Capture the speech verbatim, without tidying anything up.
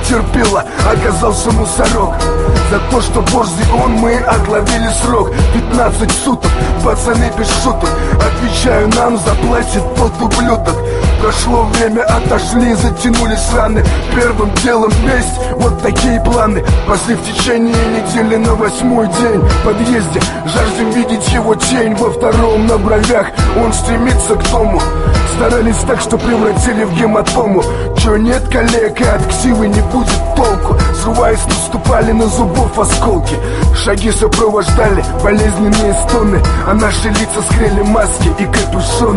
терпела, оказался мусорок. За то, что божий он, мы отловили срок. Пятнадцать суток, пацаны без шуток. Отвечаю, нам заплатит тот ублюдок. Прошло время, отошли, затянулись раны. Первым делом месть, вот такие планы. Пошли в течение недели на восьмой день. В подъезде жаждем видеть его тень. Во втором на бровях он стремится к дому. Старались так, что превратили в гематому. Чё нет, коллег, и от ксивы не будет толку. Срываясь, наступали на зубов осколки. Шаги сопровождали болезненные стоны, а наши лица скрыли маски и капюшоны.